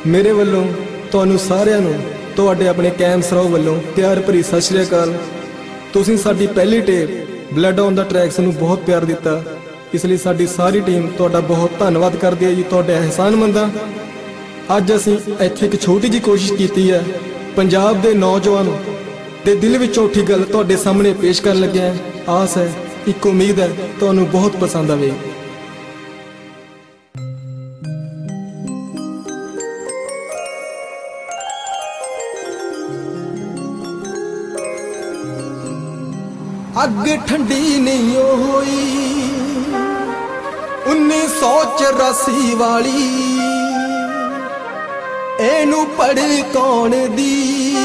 मेरे वल्लों तुहानू सारिਆਂ ਨੂੰ ਤੁਹਾਡੇ ਆਪਣੇ ਕੈਮ ਸਰਾਓ ਵੱਲੋਂ ਪਿਆਰ ਭਰੀ ਸਤਿ ਸ਼੍ਰੀ ਅਕਾਲ। ਤੁਸੀਂ ਸਾਡੀ ਪਹਿਲੀ tape blood on the tracks ਨੂੰ ਬਹੁਤ ਪਿਆਰ ਦਿੱਤਾ, ਇਸ ਲਈ ਸਾਡੀ ਸਾਰੀ ਟੀਮ ਤੁਹਾਡਾ ਬਹੁਤ ਧੰਨਵਾਦ ਕਰਦੀ ਹੈ ਜੀ। ਤੁਹਾਡੇ ਅਹਿਸਾਨਮੰਦ ਹਾਂ। ਅੱਜ ਅਸੀਂ ਇੱਥੇ ਇੱਕ ਛੋਟੀ ਜਿਹੀ ਕੋਸ਼ਿਸ਼ ਕੀਤੀ ਹੈ, ਪੰਜਾਬ ਦੇ ਨੌਜਵਾਨ ਦੇ ਦਿਲ ਵਿੱਚੋਂ ਉੱਠੀ ਗੱਲ ਤੁਹਾਡੇ ਸਾਹਮਣੇ ਪੇਸ਼ ਕਰਨ ਲੱਗੇ ਹਾਂ। ਆਸ ਹੈ, ਇੱਕ ਉਮੀਦ ਹੈ ਤੁਹਾਨੂੰ ਬਹੁਤ ਪਸੰਦ ਆਵੇਗੀ। अग ठंडी नहीं होई 1984 वाली, एनू पढ़ कौन दी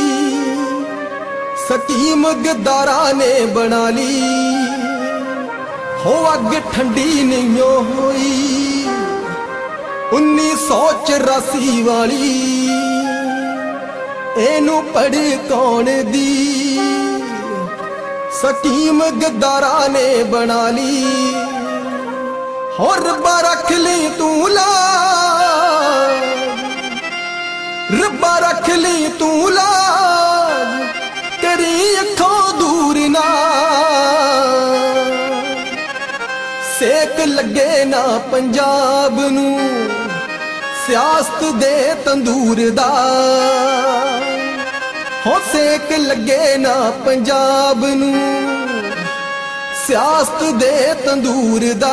स्कीम गद्दारा ने बना ली हो। अग ठंडी नहीं होई 1984 वाली, एनू पढ़ कौन दी स्कीम गद्दारा ने बना ली हो। रब्बा रख ली तू लाज, रब्बा रख ली तू लाज, तेरी अखों दूर ना सेक लगे ना पंजाब नू सियासत दे तंदूर दा हो। सेक लगे ना पंजाब नू सियासत दे तंदूर दा।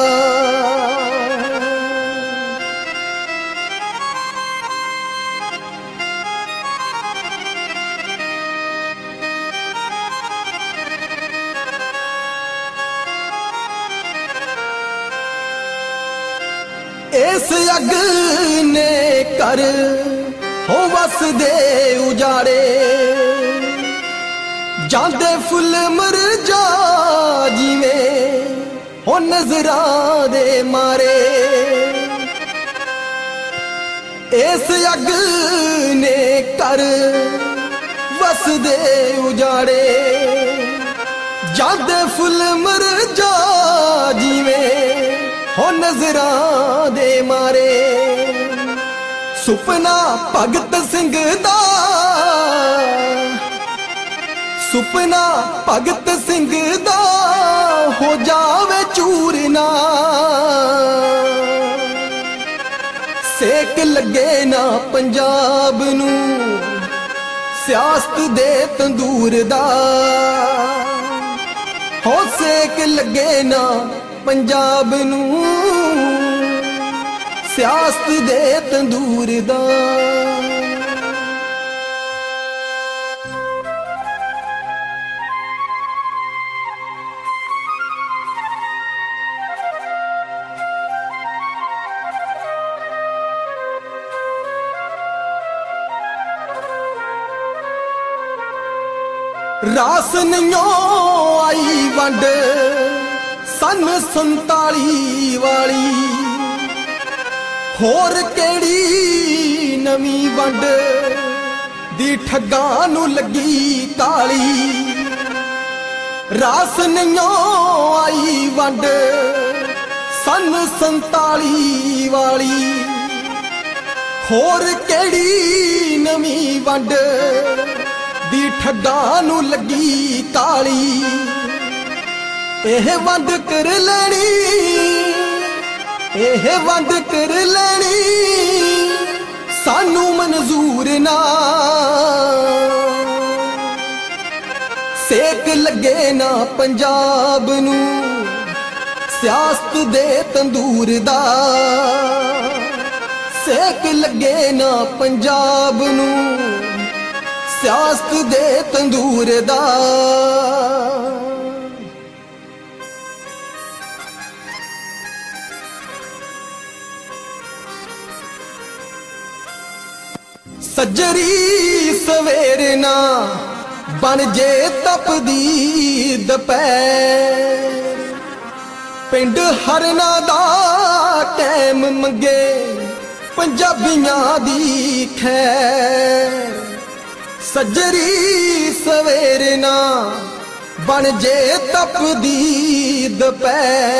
इस अग ने कर हो वस दे उजाड़े, जांदे फुल मर जा जिवें हो नजरां दे मारे। इस अग ने कर वस दे उजाड़े, जांदे फुल मर जा जिवें हो नजरां दे मारे। सुपना भगत सिंह दा, सुपना भगत सिंह दा हो जावे चूर ना सेक लगे ना पंजाब नू सियासत दे तंदूर दा हो। सेक लगे ना पंजाब नू सियासत दे तंदूर दा। रास नहीं आई वंड सन 47 वाली, होर केड़ी नवी वंड दी ठगां नू लगी ताली। रास नहीं आई वंड सन 47 वाली, होर केड़ी नवी वंड दी ठगां नू लगी ताली। एह वंड कर लेनी, एह वंड कर लेनी सानू मंजूर ना सेक लगे ना पंजाब नू सियासत दे तंदूर दा। सेक लगे ना पंजाब नू सियासत दे तंदूर दा। सजरी सवेर ना बन जे तपदी दपैर, पिंड हरना दा कैम मंगे पंजाबियां दी खैर। सजरी सवेर ना बन जे तपदी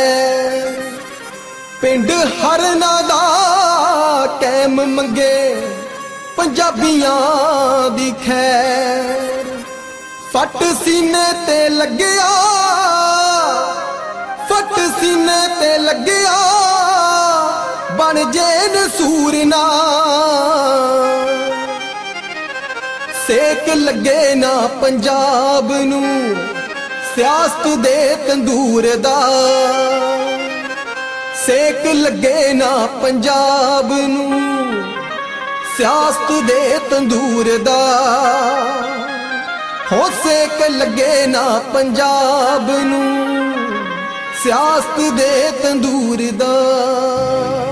दपैर, पिंड हरना दा कैम मंगे ਪੰਜਾਬੀਆਂ ਦੀ ਖੈਰ। ਫੱਟ ਸੀਨੇ ਤੇ ਲੱਗਿਆ, ਫੱਟ ਸੀਨੇ ਤੇ ਲੱਗਿਆ, ਬਣ ਜੇ ਨਸੂਰ ਨਾ। ਸੇਕ ਲੱਗੇ ਨਾ ਪੰਜਾਬ ਨੂੰ ਸਿਆਸਤ ਦੇ ਤੰਦੂਰ ਦਾ। ਸੇਕ ਲੱਗੇ ਨਾ ਪੰਜਾਬ ਨੂੰ ਸਿਆਸਤ ਦੇ ਤੰਦੂਰ ਦਾ। ਹੋ ਸੇਕ ਲੱਗੇ ਨਾ ਪੰਜਾਬ ਨੂੰ ਸਿਆਸਤ ਦੇ ਤੰਦੂਰ ਦਾ।